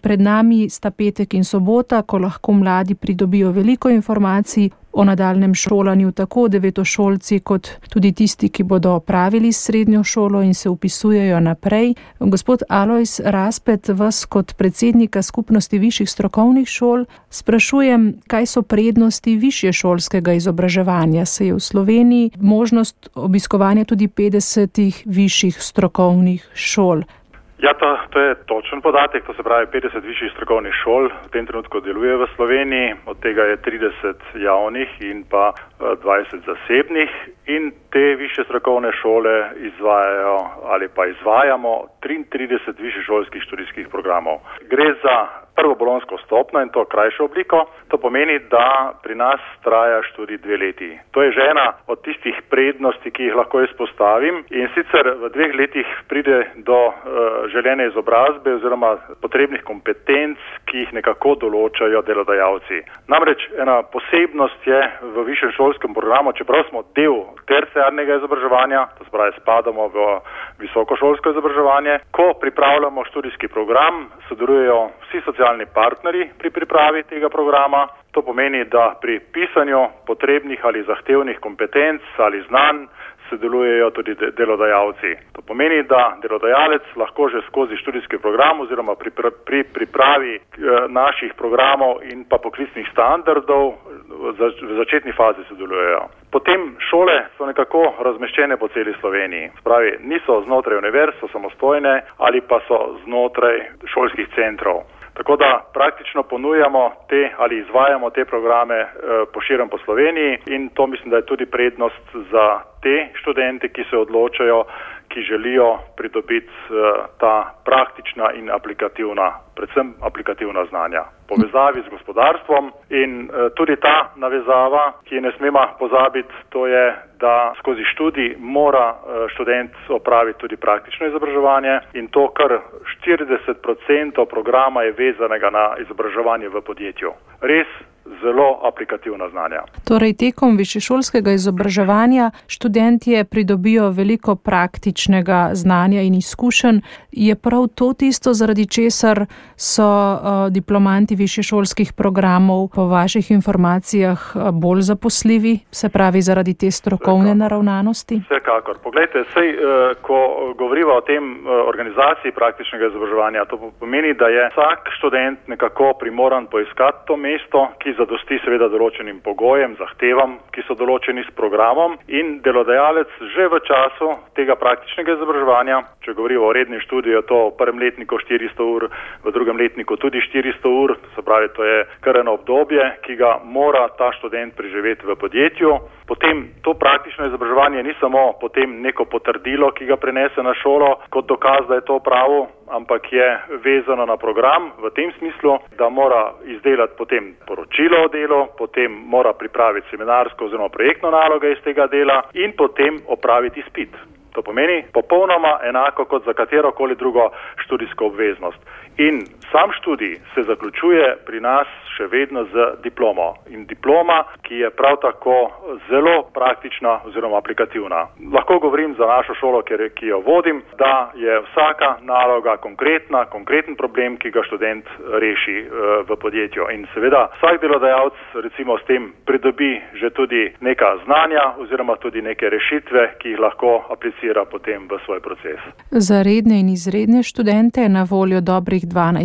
Pred nami sta petek in sobota, ko lahko mladi pridobijo veliko informacij o nadaljnjem šolanju, tako devetošolci kot tudi tisti, ki bodo opravili srednjo šolo in se vpisujejo naprej. Gospod Alojz Raspet, vas kot predsednika Skupnosti višjih strokovnih šol sprašujem, kaj so prednosti višješolskega izobraževanja. Se je v Sloveniji možnost obiskovanja tudi 50 višjih strokovnih šol? Ja, to je točen podatek, to se pravi 50 višjih strokovnih šol v tem trenutku deluje v Sloveniji, od tega je 30 javnih in pa 20 zasebnih in te višje strokovne šole izvajajo ali pa izvajamo 33 višješolskih študijskih programov. Gre za prvo bolonjsko stopnjo in to krajšo obliko. To pomeni, da pri nas traja študij 2 leti. To je že ena od tistih prednosti, ki jih lahko izpostavim, in sicer v 2 letih pride do želene izobrazbe oziroma potrebnih kompetenc, ki jih nekako določajo delodajalci. Namreč ena posebnost je v višjem šolskem programu, čeprav smo del terciarnega izobraževanja, to se pravi spadamo v visokošolsko izobraževanje, ko pripravljamo študijski program, sodelujejo vsi socialni partnerji pri pripravi tega programa. To pomeni, da pri pisanju potrebnih ali zahtevnih kompetenc ali znanj sodelujejo tudi delodajalci. To pomeni, da delodajalec lahko že skozi študijski program oziroma pri pripravi naših programov in pa poklicnih standardov v začetni fazi sodelujejo. Potem šole so nekako razmeščene po celi Sloveniji. Spravi, niso znotraj univerz, so samostojne ali pa so znotraj šolskih centrov. Tako da praktično ponujamo ali izvajamo te programe poširom po Sloveniji in to mislim, da je tudi prednost za te študente, ki se odločajo, ki želijo pridobiti ta praktična in predvsem aplikativna znanja. Povezavi z gospodarstvom in tudi ta navezava, ki ne smemo pozabiti, to je, da skozi študij mora študent opraviti tudi praktično izobraževanje in to kar 40% programa je vezanega na izobraževanje v podjetju. Res zelo aplikativna znanja. Torej, tekom višješolskega izobraževanja študentje pridobijo veliko praktičnega znanja in izkušenj. Je prav to tisto, zaradi česar so diplomanti višješolskih programov po vaših informacijah bolj zaposljivi, se pravi zaradi te strokovne naravnanosti? Vsekakor. Poglejte, ko govorimo o tem organizaciji praktičnega izobraževanja, to pomeni, da je vsak študent nekako primoran poiskati to mesto, ki zadosti seveda določenim pogojem, zahtevam, ki so določeni s programom in delodajalec že v času tega praktičnega izobraževanja, če govorimo o rednem študiju, je to v prvem letniku 400 ur, v drugem letniku tudi 400 ur, se pravi, to je kar eno obdobje, ki ga mora ta študent preživeti v podjetju. Potem to praktično izobraževanje ni samo potem neko potrdilo, ki ga prenese na šolo kot dokaz, da je to pravo, ampak je vezano na program v tem smislu, da mora izdelati potem poročilo o delu, potem mora pripraviti seminarsko oziroma projektno nalogo iz tega dela in potem opraviti izpit. To pomeni popolnoma enako kot za katerokoli drugo študijsko obveznost. In sam študij se zaključuje pri nas še vedno z diplomo. In diploma, ki je prav tako zelo praktična oziroma aplikativna. Lahko govorim za našo šolo, ki jo vodim, da je vsaka naloga konkreten problem, ki ga študent reši v podjetju. In seveda vsak delodajalec recimo s tem pridobi že tudi neka znanja oziroma tudi neke rešitve, ki jih lahko aplicira potem v svoj proces. Za redne in izredne študente je na voljo dobrih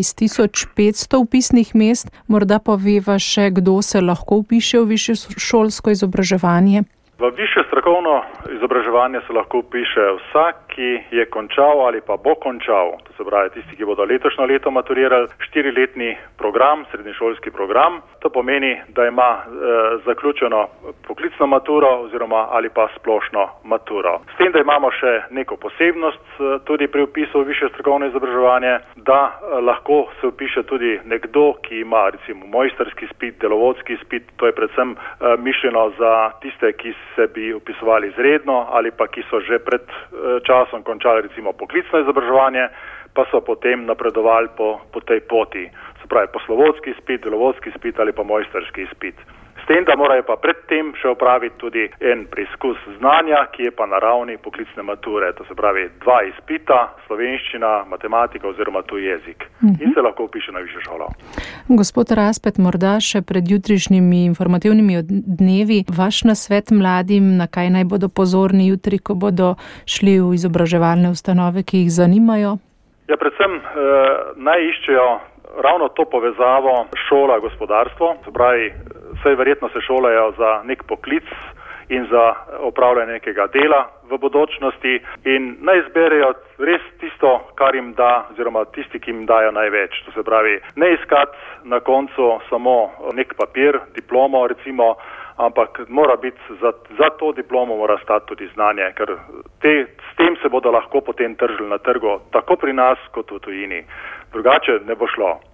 12.500 vpisnih mest. Morda poveva še, kdo se lahko vpiše v višješolsko izobraževanje? V višje strokovno izobraževanje se lahko vpiše vsak, ki je končal ali pa bo končal, to se pravi tisti, ki bodo letošnjo leto maturirali, 4-letni program, srednješolski program. To pomeni, da ima zaključeno poklicno maturo oziroma ali pa splošno maturo. S tem, da imamo še neko posebnost tudi pri vpisu v višje strokovno izobraževanje, da lahko se vpiše tudi nekdo, ki ima recimo mojstrski izpit, delovodski izpit, to je predvsem mišljeno za tiste, ki se bi vpisovali izredno ali pa ki so že pred časom končali recimo poklicno izobraževanje, pa so potem napredovali po tej poti. Se pravi poslovodski izpit, delovodski izpit ali pa mojstrski izpit. S S tem, da morajo pa predtem še opraviti tudi en preizkus znanja, ki je pa na ravni poklicne mature. To se pravi 2 izpita, slovenščina, matematika oziroma tuji jezik. In se lahko vpiše na višjo šolo. Gospod Raspet, morda še pred jutrišnjimi informativnimi dnevi vaš nasvet mladim, na kaj naj bodo pozorni jutri, ko bodo šli v izobraževalne ustanove, ki jih zanimajo? Ja, predvsem naj iščejo ravno to povezavo šola gospodarstvo, se pravi, vsej verjetno se šolajo za nek poklic in za opravljanje nekega dela v bodočnosti in naj izberejo res tisto, kar jim da, oziroma tisti, ki jim dajo največ. To se pravi, ne iskati na koncu samo nek papir, diplomo recimo, ampak mora biti za to diplomo mora stati tudi znanje, ker s tem se bodo lahko potem tržili na trgu, tako pri nas kot v tujini. Drugače ne bo šlo.